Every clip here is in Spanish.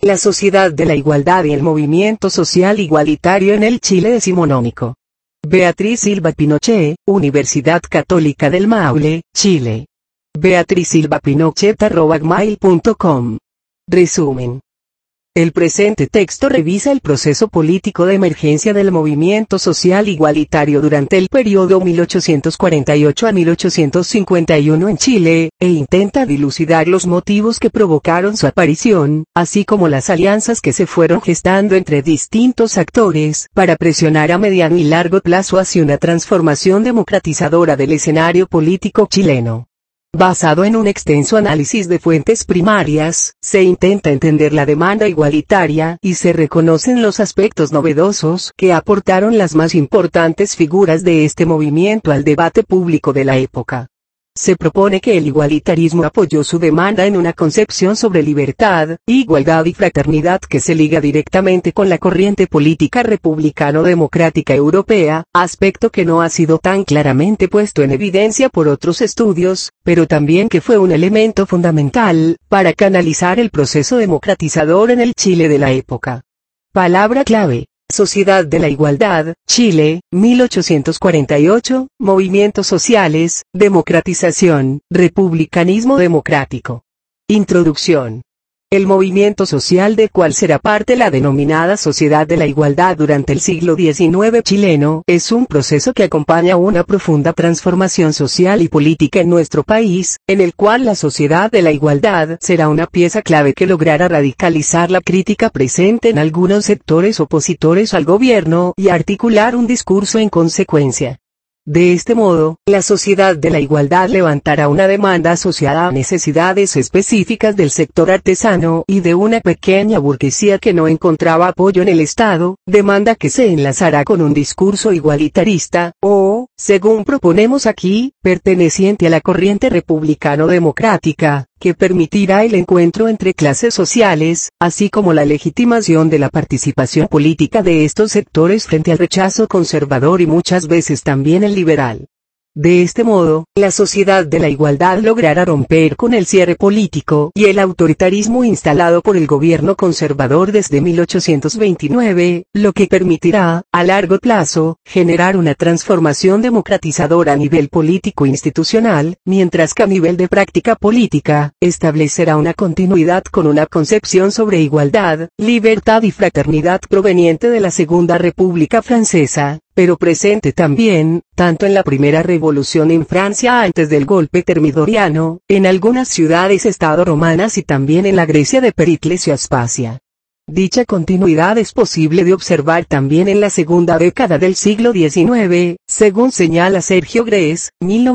La sociedad de la igualdad y el movimiento social igualitario en el Chile decimonónico. Beatriz Silva Pinochet, Universidad Católica del Maule, Chile. beatrizsilvapinochet@gmail.com. Resumen. El presente texto revisa el proceso político de emergencia del movimiento social igualitario durante el periodo 1848 a 1851 en Chile, e intenta dilucidar los motivos que provocaron su aparición, así como las alianzas que se fueron gestando entre distintos actores, para presionar a mediano y largo plazo hacia una transformación democratizadora del escenario político chileno. Basado en un extenso análisis de fuentes primarias, se intenta entender la demanda igualitaria y se reconocen los aspectos novedosos que aportaron las más importantes figuras de este movimiento al debate público de la época. Se propone que el igualitarismo apoyó su demanda en una concepción sobre libertad, igualdad y fraternidad que se liga directamente con la corriente política republicano-democrática europea, aspecto que no ha sido tan claramente puesto en evidencia por otros estudios, pero también que fue un elemento fundamental para canalizar el proceso democratizador en el Chile de la época. Palabra clave: Sociedad de la Igualdad, Chile, 1848, movimientos sociales, democratización, republicanismo democrático. Introducción. El movimiento social del cual será parte la denominada Sociedad de la Igualdad durante el siglo XIX chileno, es un proceso que acompaña una profunda transformación social y política en nuestro país, en el cual la Sociedad de la Igualdad será una pieza clave que logrará radicalizar la crítica presente en algunos sectores opositores al gobierno y articular un discurso en consecuencia. De este modo, la Sociedad de la Igualdad levantará una demanda asociada a necesidades específicas del sector artesano y de una pequeña burguesía que no encontraba apoyo en el Estado, demanda que se enlazará con un discurso igualitarista, o, según proponemos aquí, perteneciente a la corriente republicano-democrática, que permitirá el encuentro entre clases sociales, así como la legitimación de la participación política de estos sectores frente al rechazo conservador y muchas veces también el liberal. De este modo, la Sociedad de la Igualdad logrará romper con el cierre político y el autoritarismo instalado por el gobierno conservador desde 1829, lo que permitirá, a largo plazo, generar una transformación democratizadora a nivel político-institucional, mientras que a nivel de práctica política, establecerá una continuidad con una concepción sobre igualdad, libertad y fraternidad proveniente de la Segunda República Francesa, pero presente también, tanto en la primera revolución en Francia antes del golpe termidoriano, en algunas ciudades-estado romanas y también en la Grecia de Pericles y Aspasia. Dicha continuidad es posible de observar también en la segunda década del siglo XIX, según señala Sergio Gres,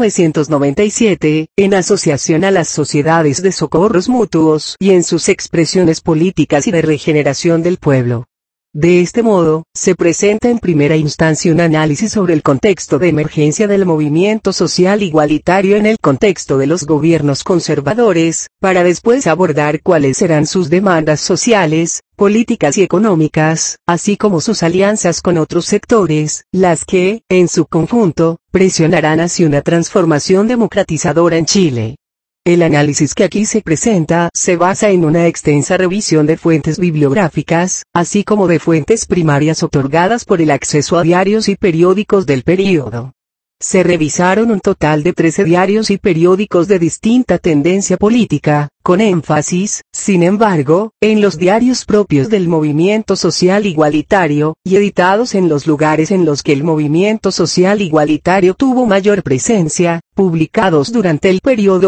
1997, en asociación a las sociedades de socorros mutuos y en sus expresiones políticas y de regeneración del pueblo. De este modo, se presenta en primera instancia un análisis sobre el contexto de emergencia del movimiento social igualitario en el contexto de los gobiernos conservadores, para después abordar cuáles serán sus demandas sociales, políticas y económicas, así como sus alianzas con otros sectores, las que, en su conjunto, presionarán hacia una transformación democratizadora en Chile. El análisis que aquí se presenta se basa en una extensa revisión de fuentes bibliográficas, así como de fuentes primarias otorgadas por el acceso a diarios y periódicos del período. Se revisaron un total de 13 diarios y periódicos de distinta tendencia política, con énfasis, sin embargo, en los diarios propios del movimiento social igualitario, y editados en los lugares en los que el movimiento social igualitario tuvo mayor presencia, publicados durante el periodo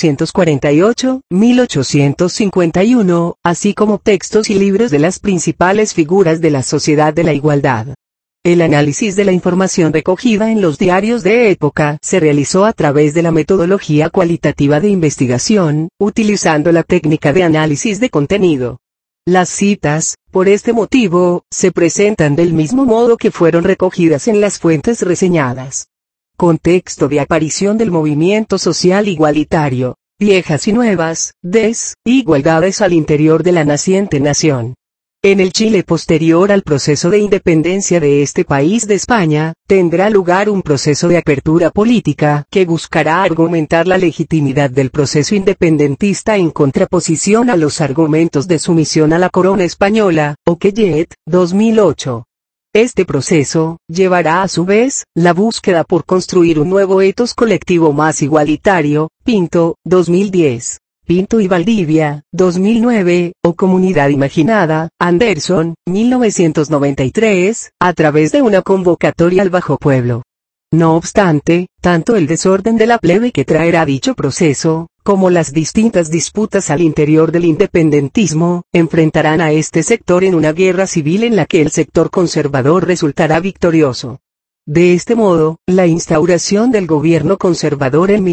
1848-1851, así como textos y libros de las principales figuras de la Sociedad de la Igualdad. El análisis de la información recogida en los diarios de época se realizó a través de la metodología cualitativa de investigación, utilizando la técnica de análisis de contenido. Las citas, por este motivo, se presentan del mismo modo que fueron recogidas en las fuentes reseñadas. Contexto de aparición del movimiento social igualitario, viejas y nuevas, desigualdades al interior de la naciente nación. En el Chile posterior al proceso de independencia de este país de España, tendrá lugar un proceso de apertura política que buscará argumentar la legitimidad del proceso independentista en contraposición a los argumentos de sumisión a la corona española, Oquellet, 2008. Este proceso llevará a su vez la búsqueda por construir un nuevo etos colectivo más igualitario, Pinto, 2010. Pinto y Valdivia, 2009, o Comunidad Imaginada, Anderson, 1993, a través de una convocatoria al Bajo Pueblo. No obstante, tanto el desorden de la plebe que traerá dicho proceso, como las distintas disputas al interior del independentismo, enfrentarán a este sector en una guerra civil en la que el sector conservador resultará victorioso. De este modo, la instauración del gobierno conservador en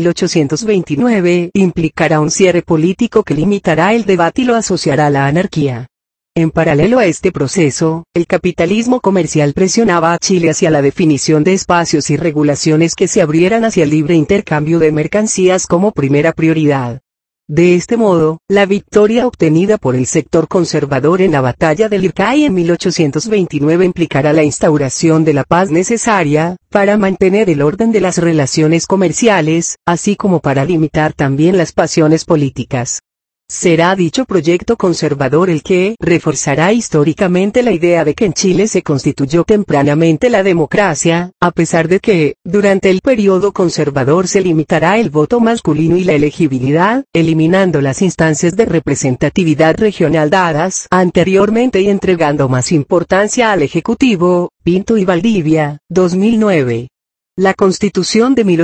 1829 implicará un cierre político que limitará el debate y lo asociará a la anarquía. En paralelo a este proceso, el capitalismo comercial presionaba a Chile hacia la definición de espacios y regulaciones que se abrieran hacia el libre intercambio de mercancías como primera prioridad. De este modo, la victoria obtenida por el sector conservador en la batalla del Ircay en 1829 implicará la instauración de la paz necesaria para mantener el orden de las relaciones comerciales, así como para limitar también las pasiones políticas. Será dicho proyecto conservador el que reforzará históricamente la idea de que en Chile se constituyó tempranamente la democracia, a pesar de que, durante el periodo conservador se limitará el voto masculino y la elegibilidad, eliminando las instancias de representatividad regional dadas anteriormente y entregando más importancia al Ejecutivo, Pinto y Valdivia, 2009. La Constitución de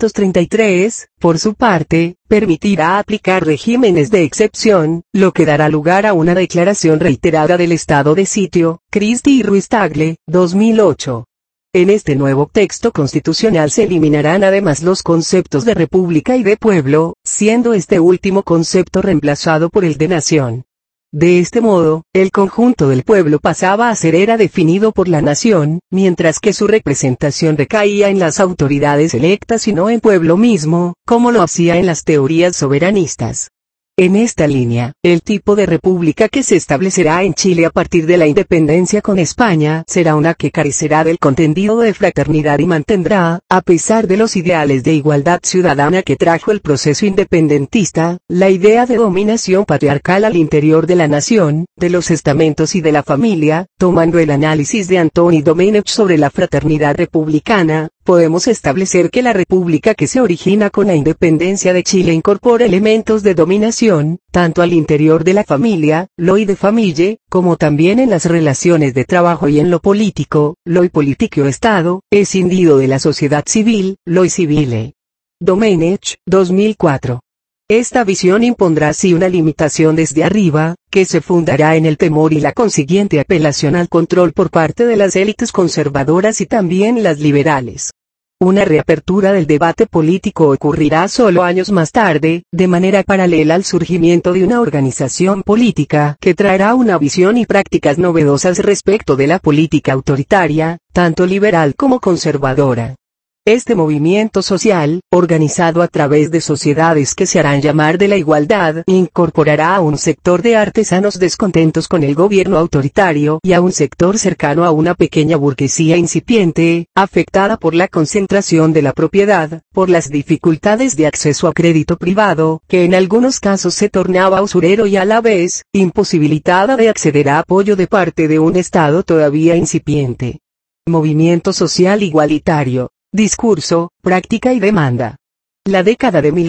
1833, por su parte, permitirá aplicar regímenes de excepción, lo que dará lugar a una declaración reiterada del estado de sitio, Christie y Ruiz Tagle, 2008. En este nuevo texto constitucional se eliminarán además los conceptos de república y de pueblo, siendo este último concepto reemplazado por el de nación. De este modo, el conjunto del pueblo pasaba a ser era definido por la nación, mientras que su representación recaía en las autoridades electas y no en pueblo mismo, como lo hacía en las teorías soberanistas. En esta línea, el tipo de república que se establecerá en Chile a partir de la independencia con España será una que carecerá del contenido de fraternidad y mantendrá, a pesar de los ideales de igualdad ciudadana que trajo el proceso independentista, la idea de dominación patriarcal al interior de la nación, de los estamentos y de la familia. Tomando el análisis de Antoni Domènech sobre la fraternidad republicana, podemos establecer que la república que se origina con la independencia de Chile incorpora elementos de dominación, tanto al interior de la familia, loi de famille, como también en las relaciones de trabajo y en lo político, loi politico Estado, escindido de la sociedad civil, loi civile. Domènech, 2004. Esta visión impondrá así una limitación desde arriba, que se fundará en el temor y la consiguiente apelación al control por parte de las élites conservadoras y también las liberales. Una reapertura del debate político ocurrirá solo años más tarde, de manera paralela al surgimiento de una organización política que traerá una visión y prácticas novedosas respecto de la política autoritaria, tanto liberal como conservadora. Este movimiento social, organizado a través de sociedades que se harán llamar de la igualdad, incorporará a un sector de artesanos descontentos con el gobierno autoritario y a un sector cercano a una pequeña burguesía incipiente, afectada por la concentración de la propiedad, por las dificultades de acceso a crédito privado, que en algunos casos se tornaba usurero y a la vez, imposibilitada de acceder a apoyo de parte de un Estado todavía incipiente. Movimiento social igualitario. Discurso, práctica y demanda. La década de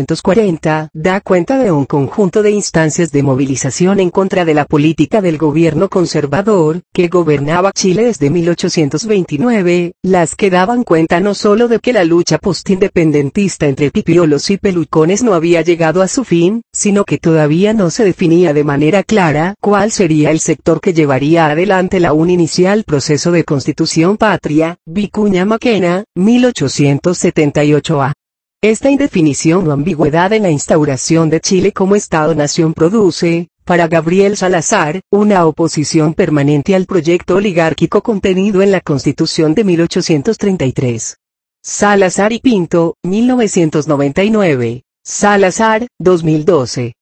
1840 da cuenta de un conjunto de instancias de movilización en contra de la política del gobierno conservador, que gobernaba Chile desde 1829, las que daban cuenta no solo de que la lucha postindependentista entre pipiolos y pelucones no había llegado a su fin, sino que todavía no se definía de manera clara cuál sería el sector que llevaría adelante el aún inicial proceso de constitución patria. Vicuña Maquena, 1878a. Esta indefinición o ambigüedad en la instauración de Chile como Estado-nación produce, para Gabriel Salazar, una oposición permanente al proyecto oligárquico contenido en la Constitución de 1833. Salazar y Pinto, 1999. Salazar, 2012.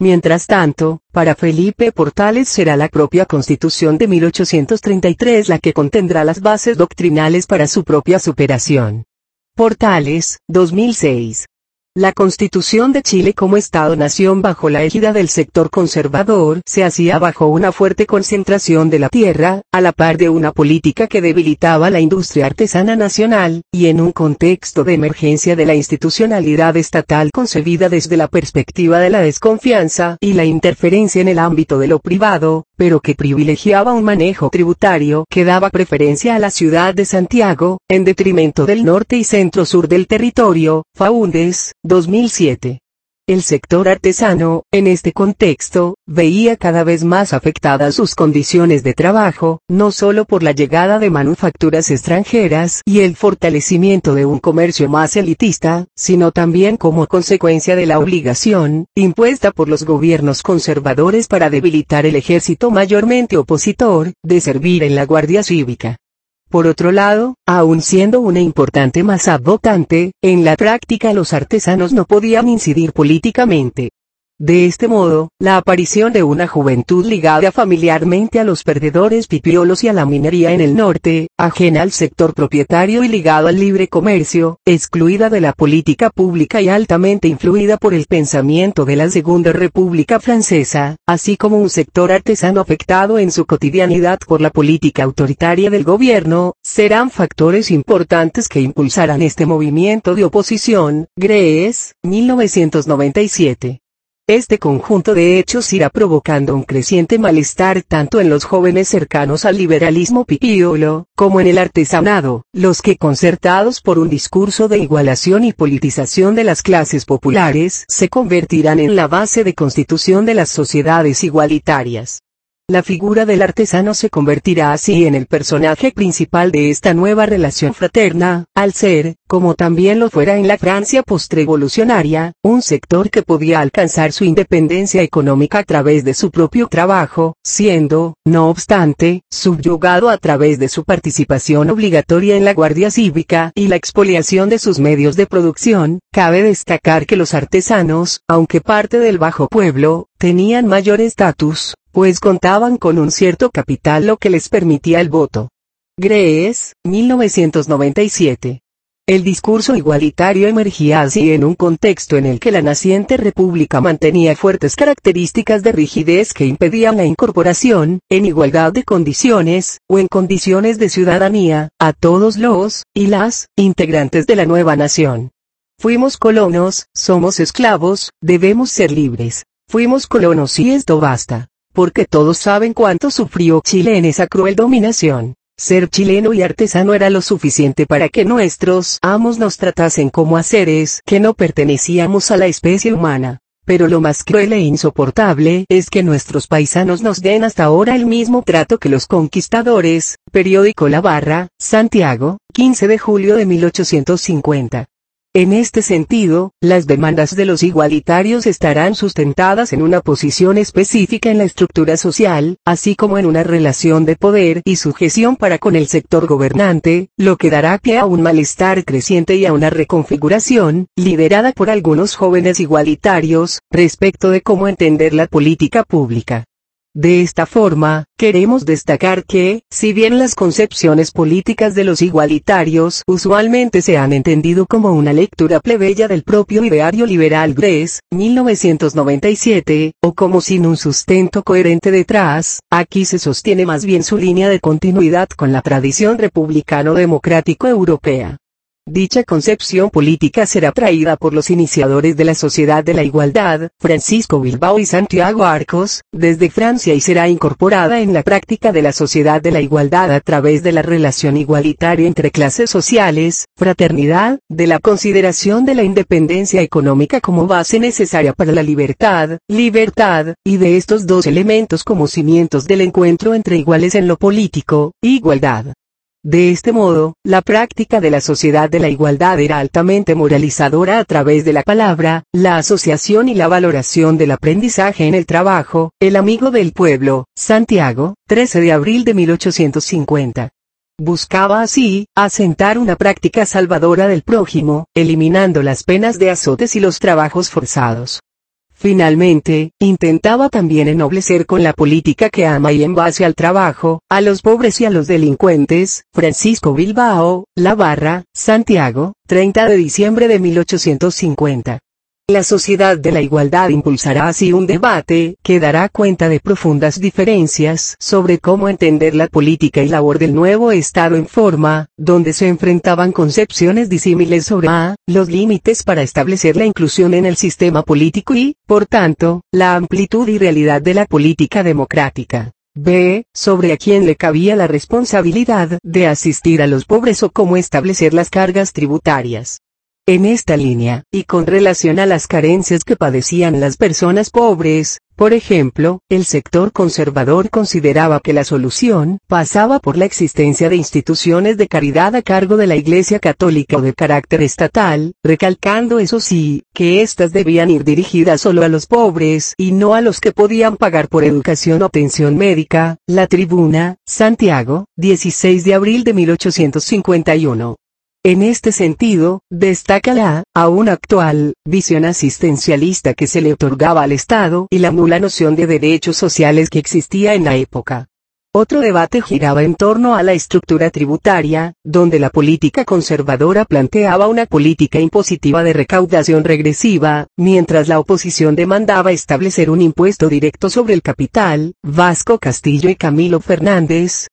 Mientras tanto, para Felipe Portales será la propia Constitución de 1833 la que contendrá las bases doctrinales para su propia superación. Portales, 2006. La Constitución de Chile como Estado-nación bajo la égida del sector conservador se hacía bajo una fuerte concentración de la tierra, a la par de una política que debilitaba la industria artesana nacional, y en un contexto de emergencia de la institucionalidad estatal concebida desde la perspectiva de la desconfianza y la interferencia en el ámbito de lo privado, pero que privilegiaba un manejo tributario que daba preferencia a la ciudad de Santiago, en detrimento del norte y centro-sur del territorio. Faúndez, 2007. El sector artesano, en este contexto, veía cada vez más afectadas sus condiciones de trabajo, no solo por la llegada de manufacturas extranjeras y el fortalecimiento de un comercio más elitista, sino también como consecuencia de la obligación, impuesta por los gobiernos conservadores para debilitar el ejército mayormente opositor, de servir en la Guardia Cívica. Por otro lado, aun siendo una importante masa votante, en la práctica los artesanos no podían incidir políticamente. De este modo, la aparición de una juventud ligada familiarmente a los perdedores pipiolos y a la minería en el norte, ajena al sector propietario y ligado al libre comercio, excluida de la política pública y altamente influida por el pensamiento de la Segunda República Francesa, así como un sector artesano afectado en su cotidianidad por la política autoritaria del gobierno, serán factores importantes que impulsarán este movimiento de oposición. Gress, 1997. Este conjunto de hechos irá provocando un creciente malestar tanto en los jóvenes cercanos al liberalismo pipiolo, como en el artesanado, los que concertados por un discurso de igualación y politización de las clases populares se convertirán en la base de constitución de las sociedades igualitarias. La figura del artesano se convertirá así en el personaje principal de esta nueva relación fraterna, al ser, como también lo fuera en la Francia postrevolucionaria, un sector que podía alcanzar su independencia económica a través de su propio trabajo, siendo, no obstante, subyugado a través de su participación obligatoria en la Guardia Cívica y la expoliación de sus medios de producción. Cabe destacar que los artesanos, aunque parte del bajo pueblo, tenían mayor estatus, pues contaban con un cierto capital lo que les permitía el voto. Gress, 1997. El discurso igualitario emergía así en un contexto en el que la naciente república mantenía fuertes características de rigidez que impedían la incorporación, en igualdad de condiciones, o en condiciones de ciudadanía, a todos los, y las, integrantes de la nueva nación. Fuimos colonos, somos esclavos, debemos ser libres. Fuimos colonos y esto basta. Porque todos saben cuánto sufrió Chile en esa cruel dominación. Ser chileno y artesano era lo suficiente para que nuestros amos nos tratasen como a seres que no pertenecíamos a la especie humana. Pero lo más cruel e insoportable es que nuestros paisanos nos den hasta ahora el mismo trato que los conquistadores. Periódico La Barra, Santiago, 15 de julio de 1850. En este sentido, las demandas de los igualitarios estarán sustentadas en una posición específica en la estructura social, así como en una relación de poder y sujeción para con el sector gobernante, lo que dará pie a un malestar creciente y a una reconfiguración, liderada por algunos jóvenes igualitarios, respecto de cómo entender la política pública. De esta forma, queremos destacar que, si bien las concepciones políticas de los igualitarios usualmente se han entendido como una lectura plebeya del propio ideario liberal Gress, 1997, o como sin un sustento coherente detrás, aquí se sostiene más bien su línea de continuidad con la tradición republicano-democrático europea. Dicha concepción política será traída por los iniciadores de la Sociedad de la Igualdad, Francisco Bilbao y Santiago Arcos, desde Francia y será incorporada en la práctica de la Sociedad de la Igualdad a través de la relación igualitaria entre clases sociales, fraternidad, de la consideración de la independencia económica como base necesaria para la libertad, y de estos dos elementos como cimientos del encuentro entre iguales en lo político, igualdad. De este modo, la práctica de la Sociedad de la Igualdad era altamente moralizadora a través de la palabra, la asociación y la valoración del aprendizaje en el trabajo. El amigo del pueblo, Santiago, 13 de abril de 1850. Buscaba así, asentar una práctica salvadora del prójimo, eliminando las penas de azotes y los trabajos forzados. Finalmente, intentaba también ennoblecer con la política que ama y en base al trabajo, a los pobres y a los delincuentes. Francisco Bilbao, La Barra, Santiago, 30 de diciembre de 1850. La sociedad de la igualdad impulsará así un debate, que dará cuenta de profundas diferencias sobre cómo entender la política y labor del nuevo Estado en forma, donde se enfrentaban concepciones disímiles sobre a. Los límites para establecer la inclusión en el sistema político y, por tanto, la amplitud y realidad de la política democrática. B. Sobre a quién le cabía la responsabilidad de asistir a los pobres o cómo establecer las cargas tributarias. En esta línea, y con relación a las carencias que padecían las personas pobres, por ejemplo, el sector conservador consideraba que la solución pasaba por la existencia de instituciones de caridad a cargo de la Iglesia Católica o de carácter estatal, recalcando eso sí, que éstas debían ir dirigidas solo a los pobres y no a los que podían pagar por educación o atención médica. La Tribuna, Santiago, 16 de abril de 1851. En este sentido, destaca la, aún actual, visión asistencialista que se le otorgaba al Estado y la nula noción de derechos sociales que existía en la época. Otro debate giraba en torno a la estructura tributaria, donde la política conservadora planteaba una política impositiva de recaudación regresiva, mientras la oposición demandaba establecer un impuesto directo sobre el capital. Vasco Castillo y Camilo Fernández,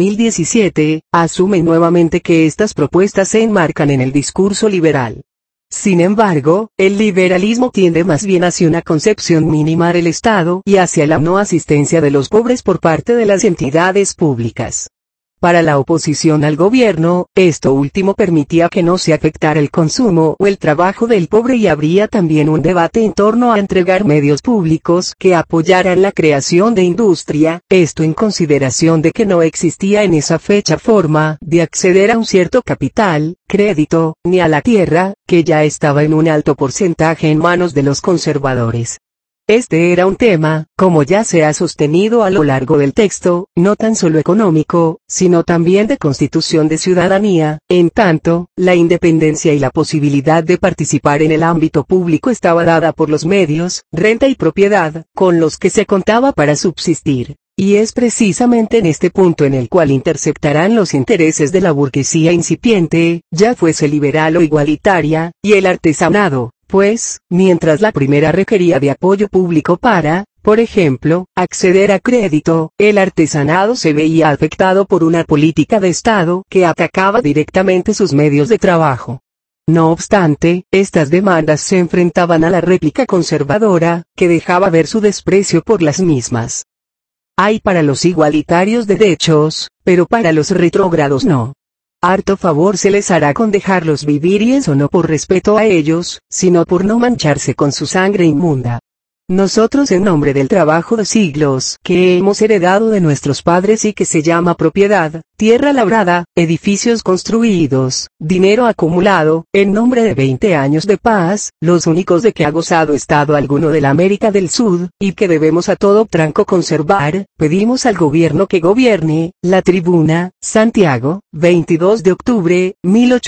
2017, asumen nuevamente que estas propuestas se enmarcan en el discurso liberal. Sin embargo, el liberalismo tiende más bien hacia una concepción mínima del Estado y hacia la no asistencia de los pobres por parte de las entidades públicas. Para la oposición al gobierno, esto último permitía que no se afectara el consumo o el trabajo del pobre y habría también un debate en torno a entregar medios públicos que apoyaran la creación de industria, esto en consideración de que no existía en esa fecha forma de acceder a un cierto capital, crédito, ni a la tierra, que ya estaba en un alto porcentaje en manos de los conservadores. Este era un tema, como ya se ha sostenido a lo largo del texto, no tan solo económico, sino también de constitución de ciudadanía, en tanto, la independencia y la posibilidad de participar en el ámbito público estaba dada por los medios, renta y propiedad, con los que se contaba para subsistir. Y es precisamente en este punto en el cual interceptarán los intereses de la burguesía incipiente, ya fuese liberal o igualitaria, y el artesanado. Pues, mientras la primera requería de apoyo público para, por ejemplo, acceder a crédito, el artesanado se veía afectado por una política de Estado que atacaba directamente sus medios de trabajo. No obstante, estas demandas se enfrentaban a la réplica conservadora, que dejaba ver su desprecio por las mismas. Hay para los igualitarios derechos, pero para los retrógrados no. Harto favor se les hará con dejarlos vivir y eso no por respeto a ellos, sino por no mancharse con su sangre inmunda. Nosotros en nombre del trabajo de siglos que hemos heredado de nuestros padres y que se llama propiedad, tierra labrada, edificios construidos, dinero acumulado, en nombre de 20 años de paz, los únicos de que ha gozado Estado alguno de la América del Sur, y que debemos a todo tranco conservar, pedimos al gobierno que gobierne. La Tribuna, Santiago, 22 de octubre,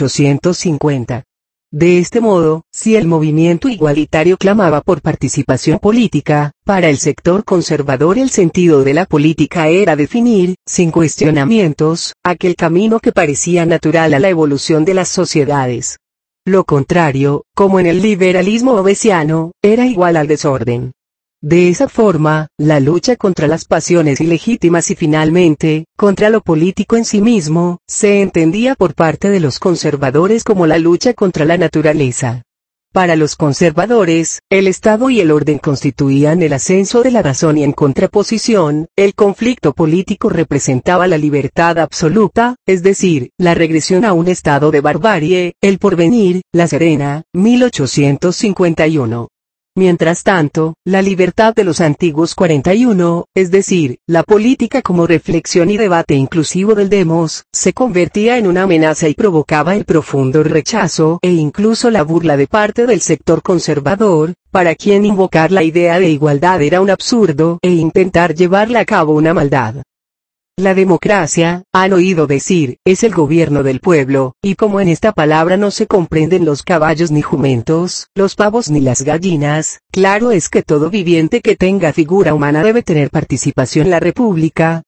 1850. De este modo, si el movimiento igualitario clamaba por participación política, para el sector conservador el sentido de la política era definir, sin cuestionamientos, aquel camino que parecía natural a la evolución de las sociedades. Lo contrario, como en el liberalismo obesiano, era igual al desorden. De esa forma, la lucha contra las pasiones ilegítimas y finalmente, contra lo político en sí mismo, se entendía por parte de los conservadores como la lucha contra la naturaleza. Para los conservadores, el Estado y el orden constituían el ascenso de la razón y en contraposición, el conflicto político representaba la libertad absoluta, es decir, la regresión a un estado de barbarie. El Porvenir, La Serena, 1851. Mientras tanto, la libertad de los antiguos 41, es decir, la política como reflexión y debate inclusivo del demos, se convertía en una amenaza y provocaba el profundo rechazo e incluso la burla de parte del sector conservador, para quien invocar la idea de igualdad era un absurdo e intentar llevarla a cabo una maldad. La democracia, han oído decir, es el gobierno del pueblo, y como en esta palabra no se comprenden los caballos ni jumentos, los pavos ni las gallinas, claro es que todo viviente que tenga figura humana debe tener participación en la República,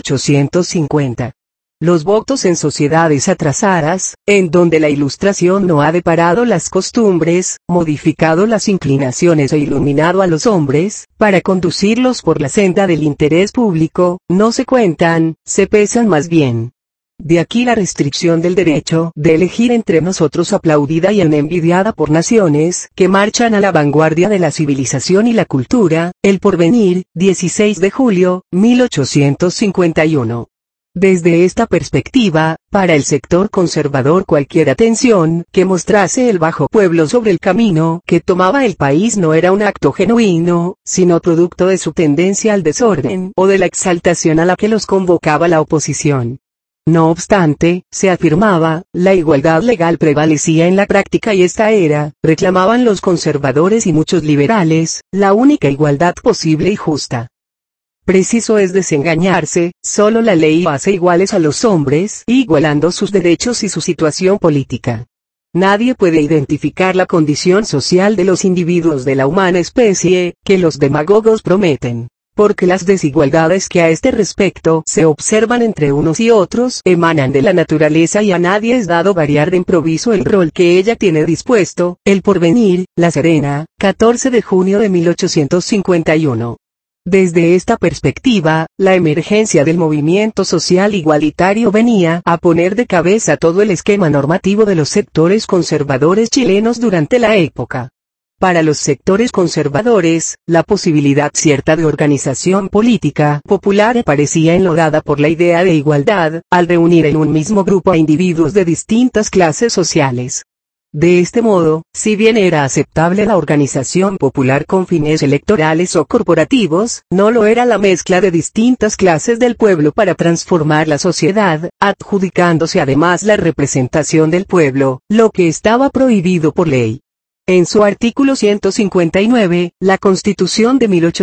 1850. Los votos en sociedades atrasadas, en donde la Ilustración no ha deparado las costumbres, modificado las inclinaciones e iluminado a los hombres, para conducirlos por la senda del interés público, no se cuentan, se pesan más bien. De aquí la restricción del derecho de elegir entre nosotros aplaudida y envidiada por naciones que marchan a la vanguardia de la civilización y la cultura, El Porvenir, 16 de julio, 1851. Desde esta perspectiva, para el sector conservador cualquier atención que mostrase el bajo pueblo sobre el camino que tomaba el país no era un acto genuino, sino producto de su tendencia al desorden o de la exaltación a la que los convocaba la oposición. No obstante, se afirmaba, la igualdad legal prevalecía en la práctica y esta era, reclamaban los conservadores y muchos liberales, la única igualdad posible y justa. Preciso es desengañarse, solo la ley hace iguales a los hombres, igualando sus derechos y su situación política. Nadie puede identificar la condición social de los individuos de la humana especie, que los demagogos prometen, porque las desigualdades que a este respecto se observan entre unos y otros emanan de la naturaleza y a nadie es dado variar de improviso el rol que ella tiene dispuesto. El Porvenir, La Serena, 14 de junio de 1851. Desde esta perspectiva, la emergencia del movimiento social igualitario venía a poner de cabeza todo el esquema normativo de los sectores conservadores chilenos durante la época. Para los sectores conservadores, la posibilidad cierta de organización política popular aparecía enlodada por la idea de igualdad, al reunir en un mismo grupo a individuos de distintas clases sociales. De este modo, si bien era aceptable la organización popular con fines electorales o corporativos, no lo era la mezcla de distintas clases del pueblo para transformar la sociedad, adjudicándose además la representación del pueblo, lo que estaba prohibido por ley. En su artículo 159, la Constitución de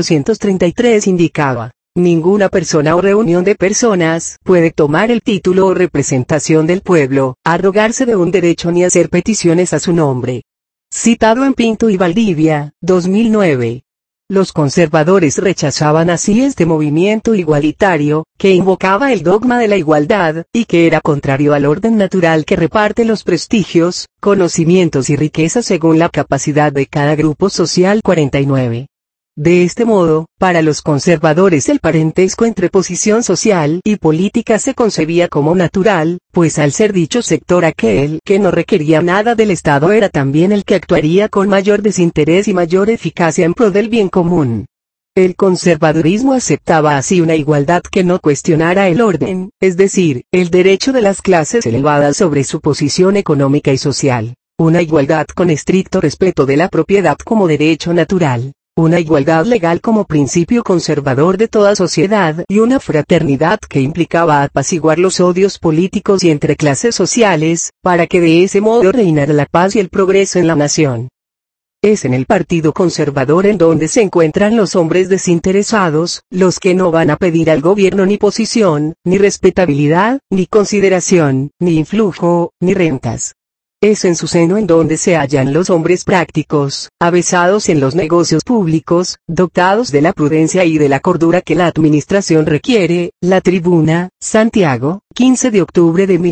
1833 indicaba: ninguna persona o reunión de personas puede tomar el título o representación del pueblo, arrogarse de un derecho ni hacer peticiones a su nombre. Citado en Pinto y Valdivia, 2009. Los conservadores rechazaban así este movimiento igualitario, que invocaba el dogma de la igualdad, y que era contrario al orden natural que reparte los prestigios, conocimientos y riquezas según la capacidad de cada grupo social. 49. De este modo, para los conservadores el parentesco entre posición social y política se concebía como natural, pues al ser dicho sector aquel que no requería nada del Estado era también el que actuaría con mayor desinterés y mayor eficacia en pro del bien común. El conservadurismo aceptaba así una igualdad que no cuestionara el orden, es decir, el derecho de las clases elevadas sobre su posición económica y social, una igualdad con estricto respeto de la propiedad como derecho natural, una igualdad legal como principio conservador de toda sociedad y una fraternidad que implicaba apaciguar los odios políticos y entre clases sociales, para que de ese modo reinara la paz y el progreso en la nación. Es en el Partido Conservador en donde se encuentran los hombres desinteresados, los que no van a pedir al gobierno ni posición, ni respetabilidad, ni consideración, ni influjo, ni rentas. Es en su seno en donde se hallan los hombres prácticos, avesados en los negocios públicos, dotados de la prudencia y de la cordura que la administración requiere. La Tribuna, Santiago, 15 de octubre de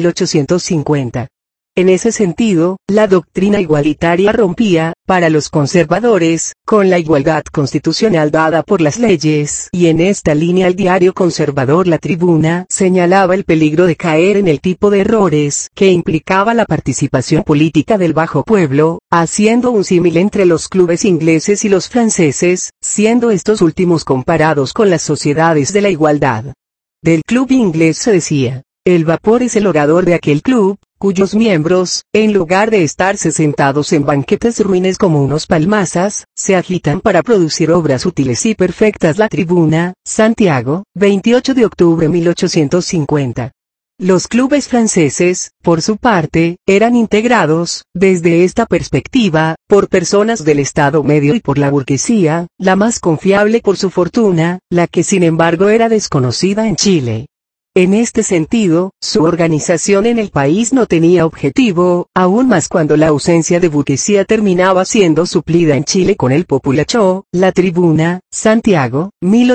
1850. En ese sentido, la doctrina igualitaria rompía, para los conservadores, con la igualdad constitucional dada por las leyes, y en esta línea el diario conservador La Tribuna señalaba el peligro de caer en el tipo de errores que implicaba la participación política del bajo pueblo, haciendo un símil entre los clubes ingleses y los franceses, siendo estos últimos comparados con las sociedades de la igualdad. Del club inglés se decía: el vapor es el orador de aquel club, cuyos miembros, en lugar de estarse sentados en banquetes ruines como unos palmazas, se agitan para producir obras útiles y perfectas. La Tribuna, Santiago, 28 de octubre de 1850. Los clubes franceses, por su parte, eran integrados, desde esta perspectiva, por personas del Estado medio y por la burguesía, la más confiable por su fortuna, la que sin embargo era desconocida en Chile. En este sentido, su organización en el país no tenía objetivo, aún más cuando la ausencia de burguesía terminaba siendo suplida en Chile con el populacho, la tribuna, Santiago,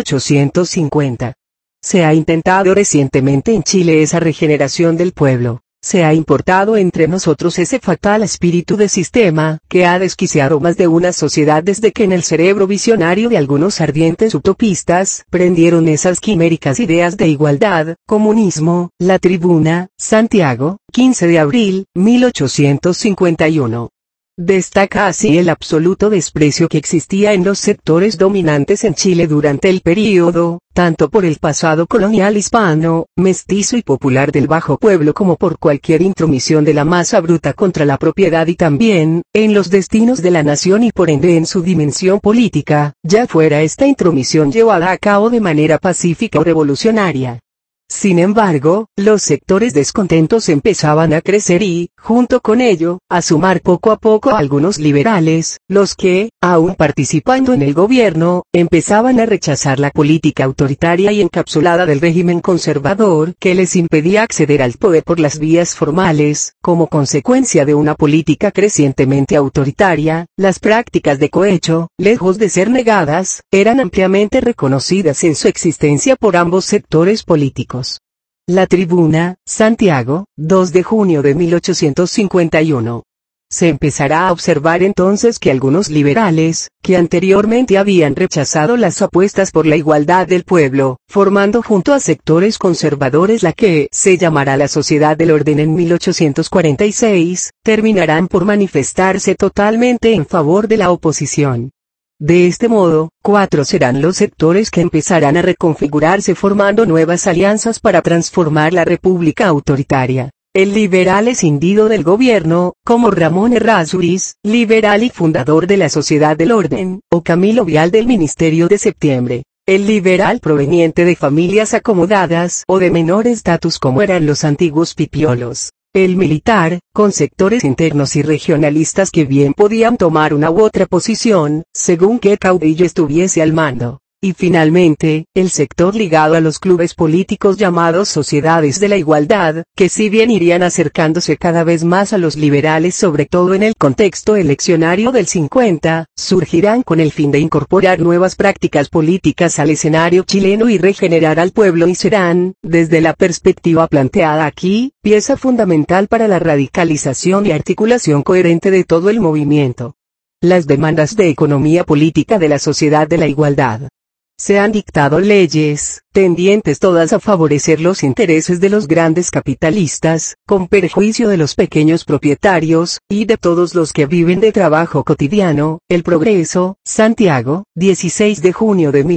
1850. Se ha intentado recientemente en Chile esa regeneración del pueblo. Se ha importado entre nosotros ese fatal espíritu de sistema, que ha desquiciado más de una sociedad desde que en el cerebro visionario de algunos ardientes utopistas, prendieron esas quiméricas ideas de igualdad, comunismo, la tribuna, Santiago, 15 de abril, 1851. Destaca así el absoluto desprecio que existía en los sectores dominantes en Chile durante el período, tanto por el pasado colonial hispano, mestizo y popular del bajo pueblo como por cualquier intromisión de la masa bruta contra la propiedad y también, en los destinos de la nación y por ende en su dimensión política, ya fuera esta intromisión llevada a cabo de manera pacífica o revolucionaria. Sin embargo, los sectores descontentos empezaban a crecer y, junto con ello, a sumar poco a poco a algunos liberales, los que, aún participando en el gobierno, empezaban a rechazar la política autoritaria y encapsulada del régimen conservador que les impedía acceder al poder por las vías formales. Como consecuencia de una política crecientemente autoritaria, las prácticas de cohecho, lejos de ser negadas, eran ampliamente reconocidas en su existencia por ambos sectores políticos. La Tribuna, Santiago, 2 de junio de 1851. Se empezará a observar entonces que algunos liberales, que anteriormente habían rechazado las apuestas por la igualdad del pueblo, formando junto a sectores conservadores la que se llamará la Sociedad del Orden en 1846, terminarán por manifestarse totalmente en favor de la oposición. De este modo, 4 serán los sectores que empezarán a reconfigurarse formando nuevas alianzas para transformar la república autoritaria. El liberal escindido del gobierno, como Ramón Errázuriz, liberal y fundador de la Sociedad del Orden, o Camilo Vial del Ministerio de Septiembre. El liberal proveniente de familias acomodadas o de menor estatus como eran los antiguos pipiolos. El militar, con sectores internos y regionalistas que bien podían tomar una u otra posición, según qué caudillo estuviese al mando. Y finalmente, el sector ligado a los clubes políticos llamados Sociedades de la Igualdad, que si bien irían acercándose cada vez más a los liberales sobre todo en el contexto eleccionario del 50, surgirán con el fin de incorporar nuevas prácticas políticas al escenario chileno y regenerar al pueblo y serán, desde la perspectiva planteada aquí, pieza fundamental para la radicalización y articulación coherente de todo el movimiento. Las demandas de economía política de la Sociedad de la Igualdad. Se han dictado leyes, tendientes todas a favorecer los intereses de los grandes capitalistas, con perjuicio de los pequeños propietarios, y de todos los que viven de trabajo cotidiano. El Progreso, Santiago, 16 de junio de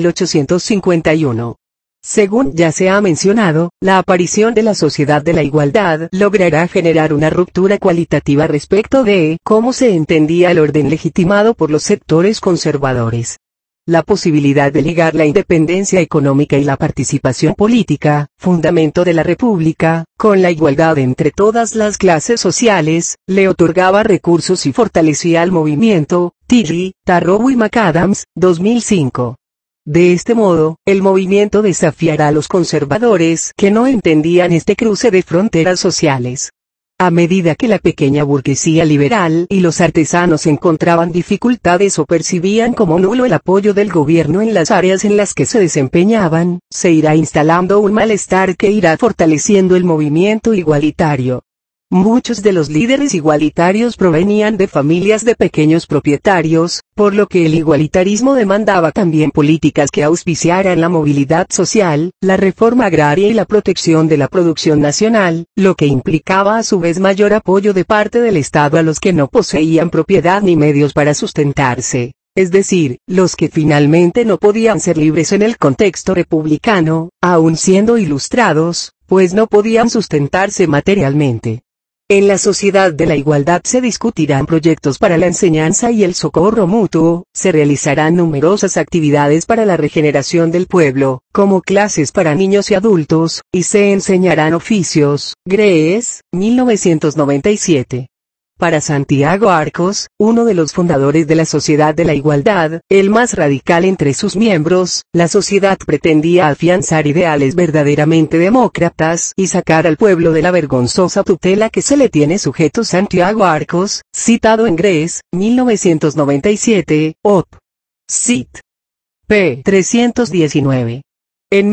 1851. Según ya se ha mencionado, la aparición de la Sociedad de la Igualdad logrará generar una ruptura cualitativa respecto de cómo se entendía el orden legitimado por los sectores conservadores. La posibilidad de ligar la independencia económica y la participación política, fundamento de la República, con la igualdad entre todas las clases sociales, le otorgaba recursos y fortalecía al movimiento. Tilly, Tarrow y McAdams, 2005. De este modo, el movimiento desafiará a los conservadores que no entendían este cruce de fronteras sociales. A medida que la pequeña burguesía liberal y los artesanos encontraban dificultades o percibían como nulo el apoyo del gobierno en las áreas en las que se desempeñaban, se irá instalando un malestar que irá fortaleciendo el movimiento igualitario. Muchos de los líderes igualitarios provenían de familias de pequeños propietarios, por lo que el igualitarismo demandaba también políticas que auspiciaran la movilidad social, la reforma agraria y la protección de la producción nacional, lo que implicaba a su vez mayor apoyo de parte del Estado a los que no poseían propiedad ni medios para sustentarse, es decir, los que finalmente no podían ser libres en el contexto republicano, aun siendo ilustrados, pues no podían sustentarse materialmente. En la Sociedad de la Igualdad se discutirán proyectos para la enseñanza y el socorro mutuo, se realizarán numerosas actividades para la regeneración del pueblo, como clases para niños y adultos, y se enseñarán oficios. Gress, 1997. Para Santiago Arcos, uno de los fundadores de la Sociedad de la Igualdad, el más radical entre sus miembros, la sociedad pretendía afianzar ideales verdaderamente demócratas y sacar al pueblo de la vergonzosa tutela que se le tiene sujeto. Santiago Arcos, citado en Gres, 1997, Op. Cit. p. 319. En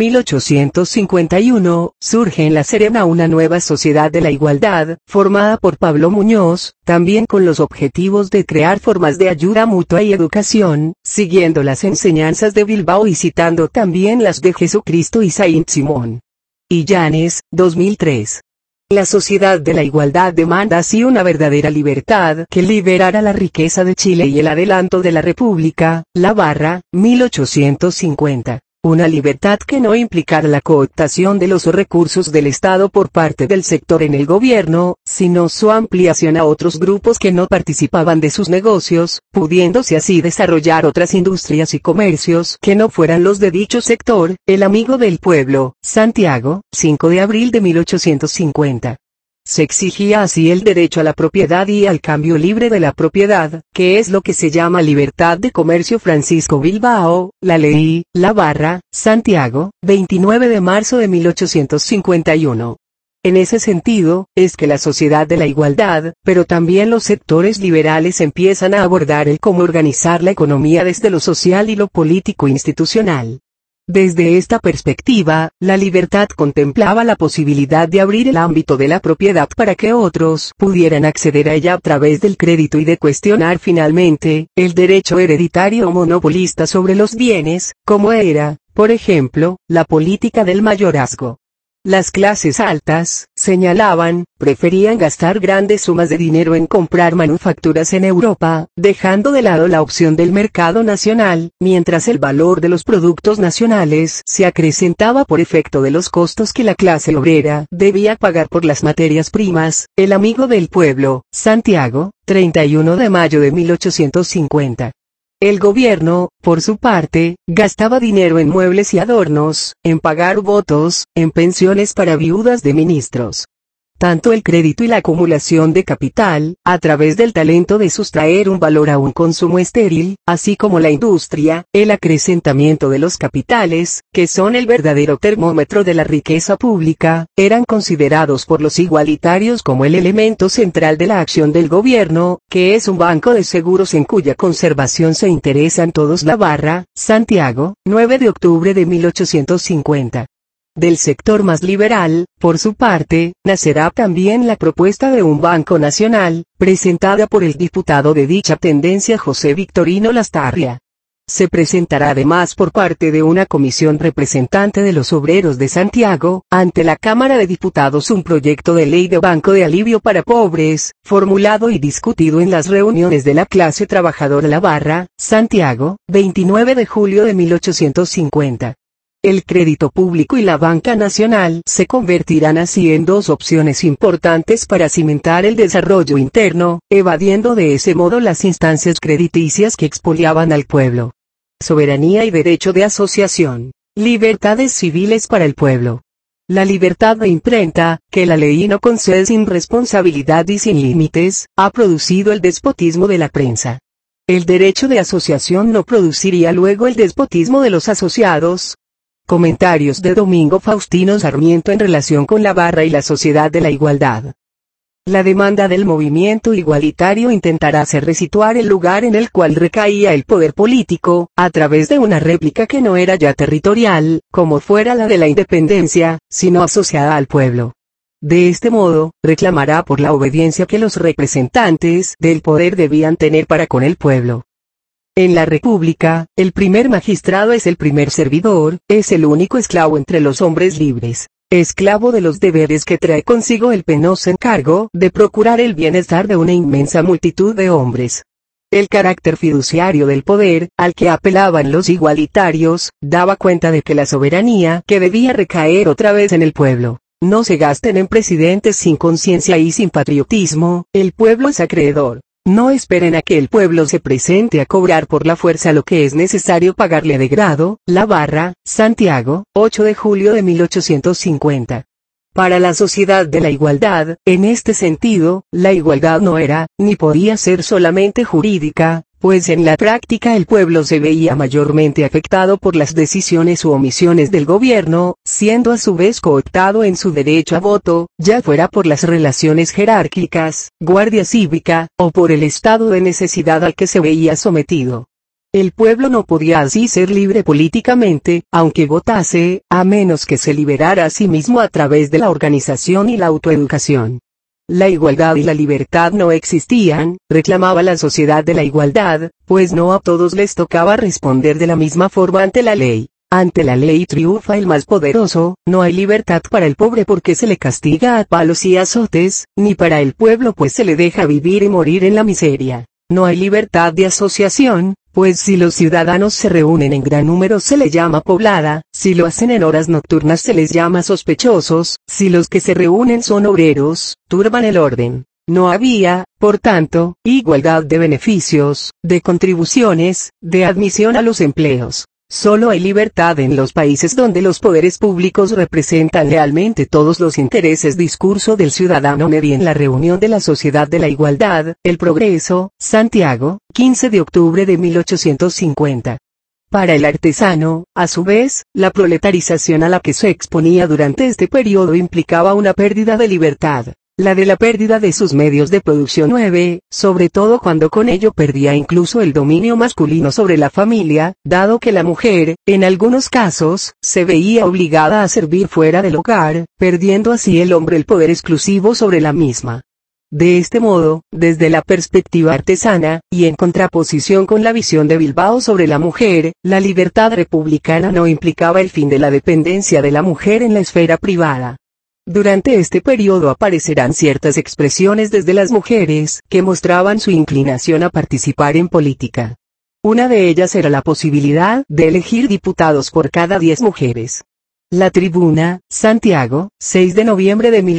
1851, surge en La Serena una nueva Sociedad de la Igualdad, formada por Pablo Muñoz, también con los objetivos de crear formas de ayuda mutua y educación, siguiendo las enseñanzas de Bilbao y citando también las de Jesucristo y Saint-Simón. Illanes, 2003. La Sociedad de la Igualdad demanda así una verdadera libertad que liberara la riqueza de Chile y el adelanto de la República, La Barra, 1850. Una libertad que no implicara la cooptación de los recursos del Estado por parte del sector en el gobierno, sino su ampliación a otros grupos que no participaban de sus negocios, pudiéndose así desarrollar otras industrias y comercios que no fueran los de dicho sector. El amigo del pueblo, Santiago, 5 de abril de 1850. Se exigía así el derecho a la propiedad y al cambio libre de la propiedad, que es lo que se llama libertad de comercio. Francisco Bilbao, La Ley, La Barra, Santiago, 29 de marzo de 1851. En ese sentido, es que la Sociedad de la Igualdad, pero también los sectores liberales empiezan a abordar el cómo organizar la economía desde lo social y lo político institucional. Desde esta perspectiva, la libertad contemplaba la posibilidad de abrir el ámbito de la propiedad para que otros pudieran acceder a ella a través del crédito y de cuestionar finalmente el derecho hereditario o monopolista sobre los bienes, como era, por ejemplo, la política del mayorazgo. Las clases altas, señalaban, preferían gastar grandes sumas de dinero en comprar manufacturas en Europa, dejando de lado la opción del mercado nacional, mientras el valor de los productos nacionales se acrecentaba por efecto de los costos que la clase obrera debía pagar por las materias primas. El amigo del pueblo, Santiago, 31 de mayo de 1850. El gobierno, por su parte, gastaba dinero en muebles y adornos, en pagar votos, en pensiones para viudas de ministros. Tanto el crédito y la acumulación de capital, a través del talento de sustraer un valor a un consumo estéril, así como la industria, el acrecentamiento de los capitales, que son el verdadero termómetro de la riqueza pública, eran considerados por los igualitarios como el elemento central de la acción del gobierno, que es un banco de seguros en cuya conservación se interesan todos. La Barra, Santiago, 9 de octubre de 1850. Del sector más liberal, por su parte, nacerá también la propuesta de un Banco Nacional, presentada por el diputado de dicha tendencia José Victorino Lastarria. Se presentará además por parte de una comisión representante de los obreros de Santiago, ante la Cámara de Diputados un proyecto de ley de Banco de Alivio para Pobres, formulado y discutido en las reuniones de la clase trabajadora. La Barra, Santiago, 29 de julio de 1850. El crédito público y la banca nacional se convertirán así en dos opciones importantes para cimentar el desarrollo interno, evadiendo de ese modo las instancias crediticias que expoliaban al pueblo. Soberanía y derecho de asociación. Libertades civiles para el pueblo. La libertad de imprenta, que la ley no concede sin responsabilidad y sin límites, ha producido el despotismo de la prensa. El derecho de asociación no produciría luego el despotismo de los asociados. Comentarios de Domingo Faustino Sarmiento en relación con La Barra y la Sociedad de la Igualdad. La demanda del movimiento igualitario intentará hacer resituar el lugar en el cual recaía el poder político, a través de una réplica que no era ya territorial, como fuera la de la independencia, sino asociada al pueblo. De este modo, reclamará por la obediencia que los representantes del poder debían tener para con el pueblo. En la República, el primer magistrado es el primer servidor, es el único esclavo entre los hombres libres, esclavo de los deberes que trae consigo el penoso encargo de procurar el bienestar de una inmensa multitud de hombres. El carácter fiduciario del poder, al que apelaban los igualitarios, daba cuenta de que la soberanía que debía recaer otra vez en el pueblo. No se gasten en presidentes sin conciencia y sin patriotismo, el pueblo es acreedor. No esperen a que el pueblo se presente a cobrar por la fuerza lo que es necesario pagarle de grado. La Barra, Santiago, 8 de julio de 1850. Para la sociedad de la igualdad, en este sentido, la igualdad no era, ni podía ser solamente jurídica, pues en la práctica el pueblo se veía mayormente afectado por las decisiones u omisiones del gobierno, siendo a su vez cooptado en su derecho a voto, ya fuera por las relaciones jerárquicas, guardia cívica, o por el estado de necesidad al que se veía sometido. El pueblo no podía así ser libre políticamente, aunque votase, a menos que se liberara a sí mismo a través de la organización y la autoeducación. La igualdad y la libertad no existían, reclamaba la sociedad de la igualdad, pues no a todos les tocaba responder de la misma forma ante la ley. Ante la ley triunfa el más poderoso, no hay libertad para el pobre porque se le castiga a palos y azotes, ni para el pueblo pues se le deja vivir y morir en la miseria. No hay libertad de asociación, pues si los ciudadanos se reúnen en gran número se les llama poblada, si lo hacen en horas nocturnas se les llama sospechosos, si los que se reúnen son obreros, turban el orden. No había, por tanto, igualdad de beneficios, de contribuciones, de admisión a los empleos. Solo hay libertad en los países donde los poderes públicos representan realmente todos los intereses. Discurso del ciudadano medio en la reunión de la Sociedad de la Igualdad, El Progreso, Santiago, 15 de octubre de 1850. Para el artesano, a su vez, la proletarización a la que se exponía durante este periodo implicaba una pérdida de libertad. La de la pérdida de sus medios de producción nueve, sobre todo cuando con ello perdía incluso el dominio masculino sobre la familia, dado que la mujer, en algunos casos, se veía obligada a servir fuera del hogar, perdiendo así el hombre el poder exclusivo sobre la misma. De este modo, desde la perspectiva artesana, y en contraposición con la visión de Bilbao sobre la mujer, la libertad republicana no implicaba el fin de la dependencia de la mujer en la esfera privada. Durante este periodo aparecerán ciertas expresiones desde las mujeres que mostraban su inclinación a participar en política. Una de ellas era la posibilidad de elegir diputados por cada 10 mujeres. La Tribuna, Santiago, 6 de noviembre de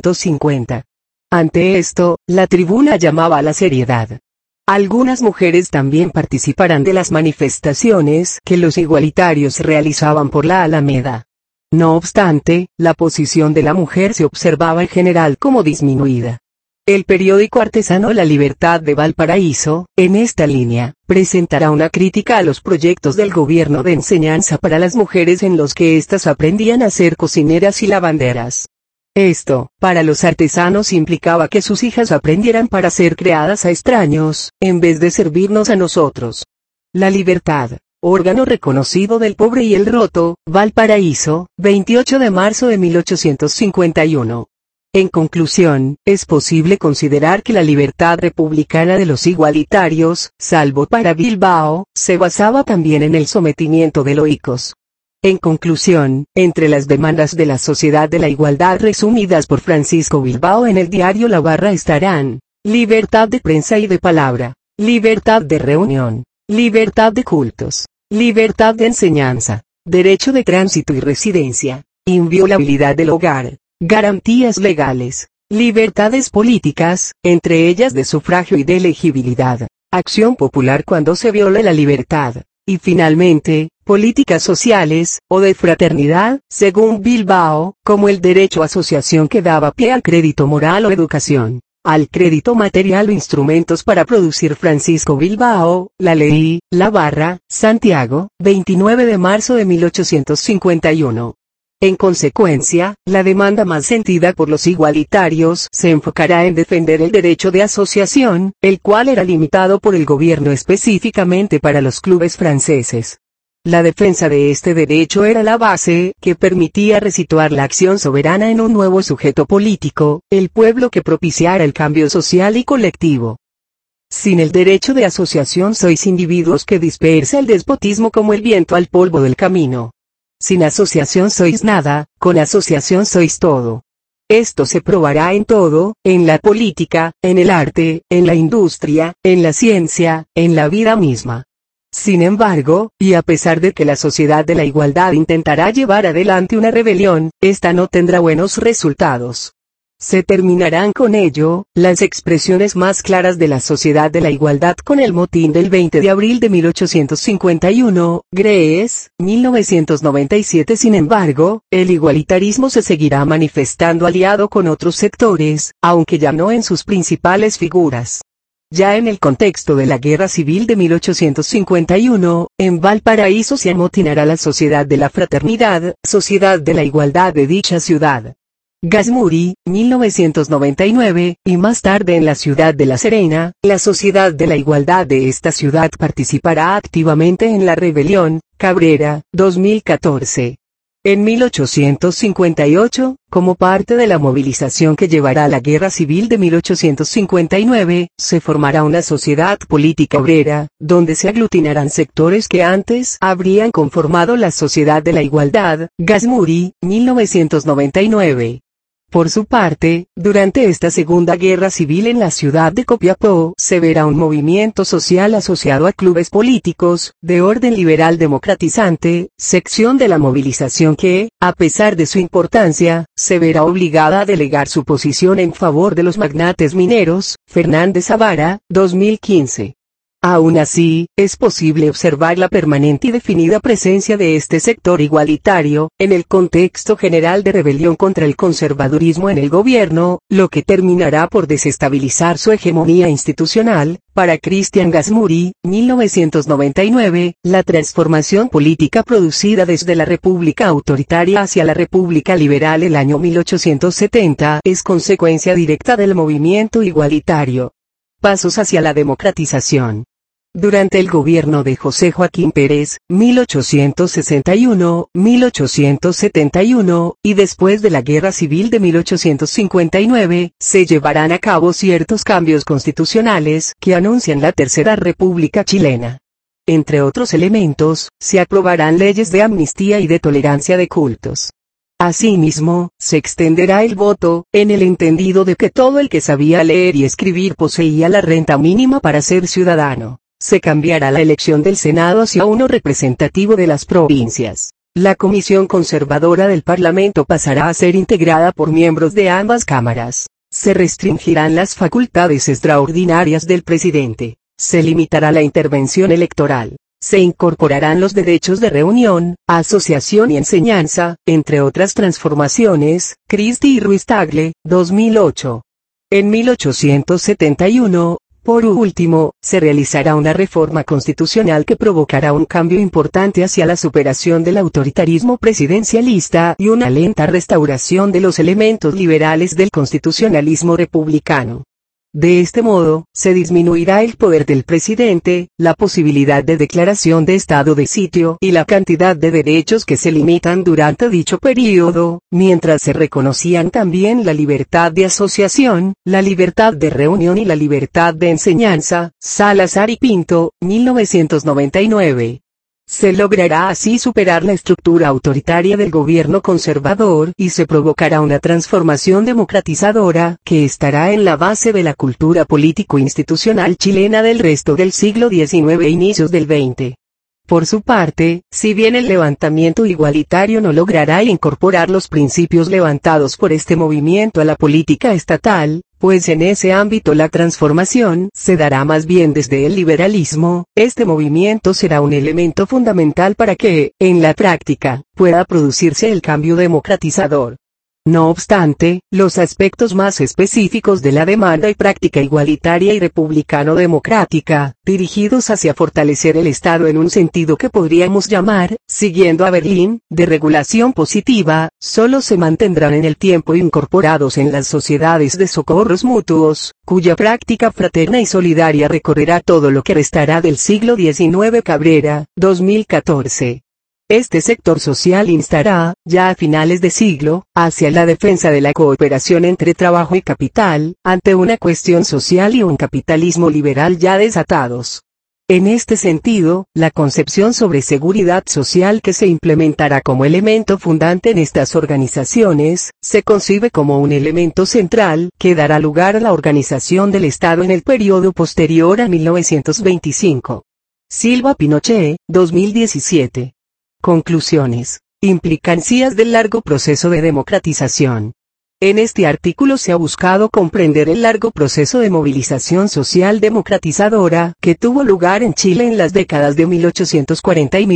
1850. Ante esto, la Tribuna llamaba a la seriedad. Algunas mujeres también participarán de las manifestaciones que los igualitarios realizaban por la Alameda. No obstante, la posición de la mujer se observaba en general como disminuida. El periódico artesano La Libertad de Valparaíso, en esta línea, presentará una crítica a los proyectos del gobierno de enseñanza para las mujeres en los que éstas aprendían a ser cocineras y lavanderas. Esto, para los artesanos implicaba que sus hijas aprendieran para ser creadas a extraños, en vez de servirnos a nosotros. La Libertad. Órgano reconocido del pobre y el roto, Valparaíso, 28 de marzo de 1851. En conclusión, es posible considerar que la libertad republicana de los igualitarios, salvo para Bilbao, se basaba también en el sometimiento de laicos. En conclusión, entre las demandas de la Sociedad de la Igualdad resumidas por Francisco Bilbao en el diario La Barra estarán: libertad de prensa y de palabra, libertad de reunión, libertad de cultos, libertad de enseñanza, derecho de tránsito y residencia, inviolabilidad del hogar, garantías legales, libertades políticas, entre ellas de sufragio y de elegibilidad, acción popular cuando se viole la libertad, y finalmente, políticas sociales, o de fraternidad, según Bilbao, como el derecho a asociación que daba pie al crédito moral o educación. Al crédito material o instrumentos para producir. Francisco Bilbao, La Ley, La Barra, Santiago, 29 de marzo de 1851. En consecuencia, la demanda más sentida por los igualitarios se enfocará en defender el derecho de asociación, el cual era limitado por el gobierno específicamente para los clubes franceses. La defensa de este derecho era la base que permitía resituar la acción soberana en un nuevo sujeto político, el pueblo que propiciara el cambio social y colectivo. Sin el derecho de asociación sois individuos que dispersa el despotismo como el viento al polvo del camino. Sin asociación sois nada, con asociación sois todo. Esto se probará en todo, en la política, en el arte, en la industria, en la ciencia, en la vida misma. Sin embargo, y a pesar de que la Sociedad de la Igualdad intentará llevar adelante una rebelión, esta no tendrá buenos resultados. Se terminarán con ello, las expresiones más claras de la sociedad de la igualdad con el motín del 20 de abril de 1851, Grèce, 1997. Sin embargo, el igualitarismo se seguirá manifestando aliado con otros sectores, aunque ya no en sus principales figuras. Ya en el contexto de la Guerra Civil de 1851, en Valparaíso se amotinará la Sociedad de la Fraternidad, Sociedad de la Igualdad de dicha ciudad. Gasmuri, 1999, y más tarde en la ciudad de La Serena, la Sociedad de la Igualdad de esta ciudad participará activamente en la rebelión, Cabrera, 2014. En 1858, como parte de la movilización que llevará a la Guerra Civil de 1859, se formará una sociedad política obrera, donde se aglutinarán sectores que antes habrían conformado la Sociedad de la Igualdad, Gasmuri, 1999. Por su parte, durante esta Segunda Guerra Civil en la ciudad de Copiapó, se verá un movimiento social asociado a clubes políticos, de orden liberal democratizante, sección de la movilización que, a pesar de su importancia, se verá obligada a delegar su posición en favor de los magnates mineros, Fernández Avara, 2015. Aún así, es posible observar la permanente y definida presencia de este sector igualitario, en el contexto general de rebelión contra el conservadurismo en el gobierno, lo que terminará por desestabilizar su hegemonía institucional. Para Cristian Gasmuri, 1999, la transformación política producida desde la República autoritaria hacia la República liberal el año 1870 es consecuencia directa del movimiento igualitario. Pasos hacia la democratización. Durante el gobierno de José Joaquín Pérez, 1861-1871, y después de la Guerra Civil de 1859, se llevarán a cabo ciertos cambios constitucionales que anuncian la Tercera República Chilena. Entre otros elementos, se aprobarán leyes de amnistía y de tolerancia de cultos. Asimismo, se extenderá el voto, en el entendido de que todo el que sabía leer y escribir poseía la renta mínima para ser ciudadano. Se cambiará la elección del Senado hacia uno representativo de las provincias. La Comisión Conservadora del Parlamento pasará a ser integrada por miembros de ambas cámaras. Se restringirán las facultades extraordinarias del presidente. Se limitará la intervención electoral. Se incorporarán los derechos de reunión, asociación y enseñanza, entre otras transformaciones. Cristi y Ruiz Tagle, 2008. En 1871, por último, se realizará una reforma constitucional que provocará un cambio importante hacia la superación del autoritarismo presidencialista y una lenta restauración de los elementos liberales del constitucionalismo republicano. De este modo, se disminuirá el poder del presidente, la posibilidad de declaración de estado de sitio y la cantidad de derechos que se limitan durante dicho período, mientras se reconocían también la libertad de asociación, la libertad de reunión y la libertad de enseñanza. Salazar y Pinto, 1999. Se logrará así superar la estructura autoritaria del gobierno conservador y se provocará una transformación democratizadora que estará en la base de la cultura político-institucional chilena del resto del siglo XIX e inicios del XX. Por su parte, si bien el levantamiento igualitario no logrará incorporar los principios levantados por este movimiento a la política estatal, pues en ese ámbito la transformación se dará más bien desde el liberalismo, este movimiento será un elemento fundamental para que, en la práctica, pueda producirse el cambio democratizador. No obstante, los aspectos más específicos de la demanda y práctica igualitaria y republicano-democrática, dirigidos hacia fortalecer el Estado en un sentido que podríamos llamar, siguiendo a Berlín, de regulación positiva, solo se mantendrán en el tiempo incorporados en las sociedades de socorros mutuos, cuya práctica fraterna y solidaria recorrerá todo lo que restará del siglo XIX. Cabrera, 2014. Este sector social instará, ya a finales de siglo, hacia la defensa de la cooperación entre trabajo y capital, ante una cuestión social y un capitalismo liberal ya desatados. En este sentido, la concepción sobre seguridad social que se implementará como elemento fundante en estas organizaciones, se concibe como un elemento central que dará lugar a la organización del Estado en el periodo posterior a 1925. Silva Pinochet, 2017. Conclusiones. Implicancias del largo proceso de democratización. En este artículo se ha buscado comprender el largo proceso de movilización social democratizadora que tuvo lugar en Chile en las décadas de 1840 y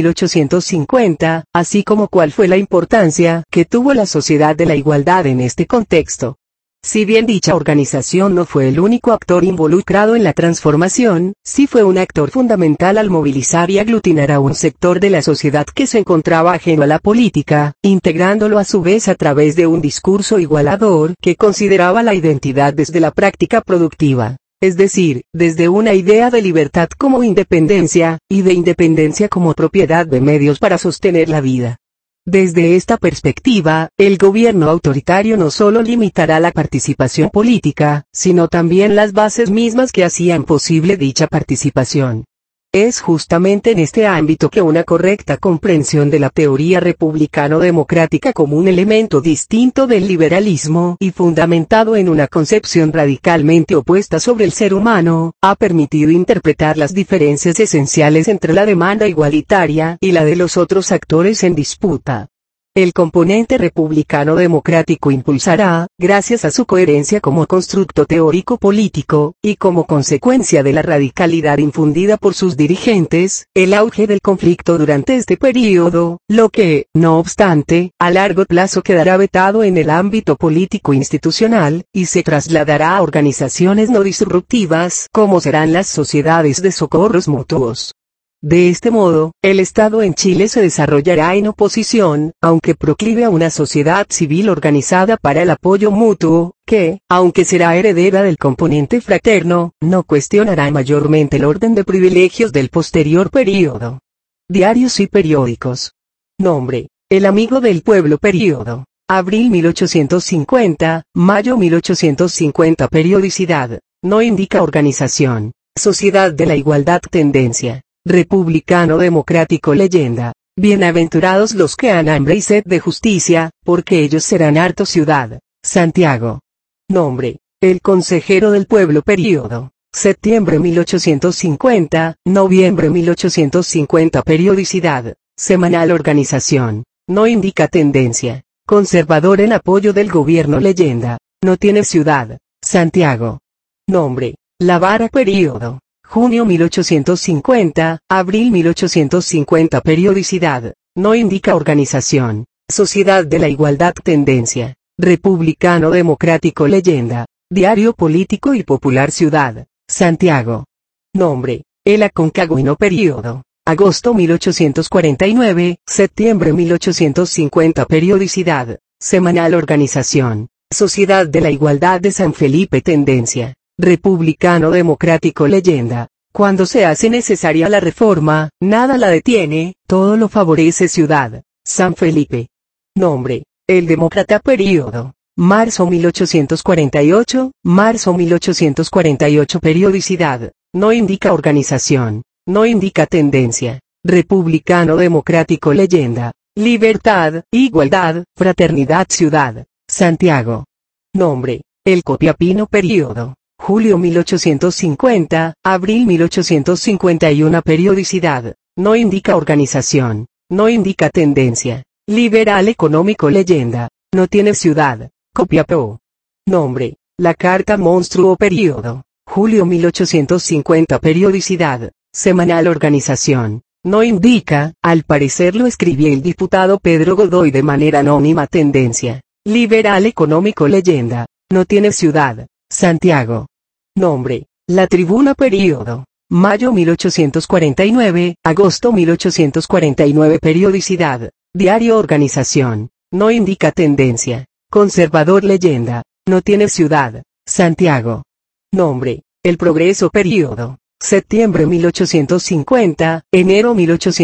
1850, así como cuál fue la importancia que tuvo la Sociedad de la Igualdad en este contexto. Si bien dicha organización no fue el único actor involucrado en la transformación, sí fue un actor fundamental al movilizar y aglutinar a un sector de la sociedad que se encontraba ajeno a la política, integrándolo a su vez a través de un discurso igualador que consideraba la identidad desde la práctica productiva, es decir, desde una idea de libertad como independencia, y de independencia como propiedad de medios para sostener la vida. Desde esta perspectiva, el gobierno autoritario no solo limitará la participación política, sino también las bases mismas que hacían posible dicha participación. Es justamente en este ámbito que una correcta comprensión de la teoría republicano-democrática como un elemento distinto del liberalismo y fundamentado en una concepción radicalmente opuesta sobre el ser humano, ha permitido interpretar las diferencias esenciales entre la demanda igualitaria y la de los otros actores en disputa. El componente republicano-democrático impulsará, gracias a su coherencia como constructo teórico-político, y como consecuencia de la radicalidad infundida por sus dirigentes, el auge del conflicto durante este período, lo que, no obstante, a largo plazo quedará vetado en el ámbito político-institucional, y se trasladará a organizaciones no disruptivas, como serán las sociedades de socorros mutuos. De este modo, el Estado en Chile se desarrollará en oposición, aunque proclive a una sociedad civil organizada para el apoyo mutuo, que, aunque será heredera del componente fraterno, no cuestionará mayormente el orden de privilegios del posterior período. Diarios y periódicos. Nombre: El Amigo del Pueblo. Período: abril 1850, mayo 1850. Periodicidad: no indica organización. Sociedad de la Igualdad. Tendencia: republicano democrático. Leyenda: bienaventurados los que han hambre y sed de justicia, porque ellos serán hartos. Ciudad: Santiago. Nombre: el consejero del pueblo. Período: septiembre 1850, noviembre 1850. Periodicidad: semanal. Organización: no indica tendencia. Conservador en apoyo del gobierno. Leyenda: no tiene ciudad. Santiago. Nombre: La Vara. Período: junio 1850, abril 1850. Periodicidad: no indica organización. Sociedad de la Igualdad. Tendencia: republicano democrático. Leyenda: diario político y popular. Ciudad: Santiago. Nombre: El Aconcagüino. Período: agosto 1849, septiembre 1850. Periodicidad: semanal. Organización: Sociedad de la Igualdad de San Felipe. Tendencia: republicano democrático. Leyenda: cuando se hace necesaria la reforma, nada la detiene, todo lo favorece. Ciudad: San Felipe. Nombre: El Demócrata. Período: marzo 1848, marzo 1848. Periodicidad: no indica organización. No indica tendencia. Republicano democrático. Leyenda: libertad, igualdad, fraternidad. Ciudad: Santiago. Nombre: El Copiapino. Período: julio 1850, abril 1851. Periodicidad: no indica organización. No indica tendencia. Liberal económico. Leyenda: no tiene ciudad. Copiapó. Nombre: La Carta Monstruo. Período: julio 1850. Periodicidad: semanal. Organización: no indica, al parecer lo escribió el diputado Pedro Godoy de manera anónima. Tendencia: liberal económico. Leyenda: no tiene ciudad. Santiago. Nombre: La Tribuna. Período: mayo 1849, agosto 1849. Periodicidad: diario. Organización: no indica tendencia. Conservador. Leyenda: no tiene ciudad. Santiago. Nombre: El Progreso. Período: septiembre 1850, enero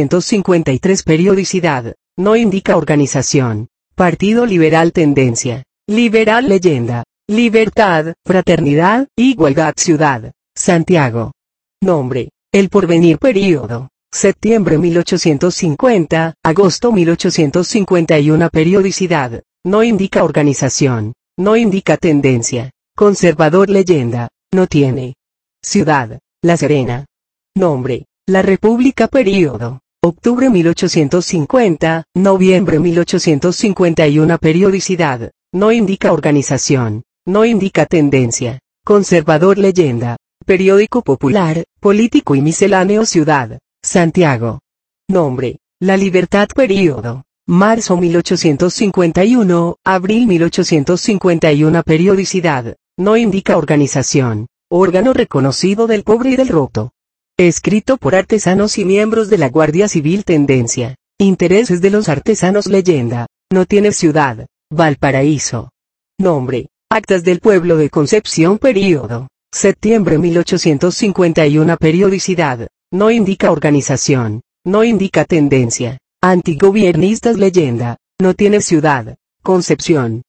1853. Periodicidad: no indica organización. Partido Liberal. Tendencia: liberal. Leyenda: libertad, fraternidad, igualdad. Ciudad: Santiago. Nombre: El Porvenir. Período: septiembre 1850, agosto 1851. Periodicidad: no indica organización. No indica tendencia. Conservador. Leyenda: no tiene ciudad. La Serena. Nombre: La República. Período: octubre 1850, noviembre 1851. Periodicidad: no indica organización, no indica tendencia. Conservador leyenda, periódico popular, político y misceláneo ciudad, Santiago. Nombre, La Libertad período, marzo 1851, abril 1851 periodicidad, no indica organización, órgano reconocido del pobre y del roto. Escrito por artesanos y miembros de la Guardia Civil tendencia, intereses de los artesanos leyenda, no tiene ciudad, Valparaíso. Nombre, Actas del Pueblo de Concepción período, septiembre 1851 periodicidad, no indica organización, no indica tendencia, antigobiernistas leyenda, no tiene ciudad, Concepción.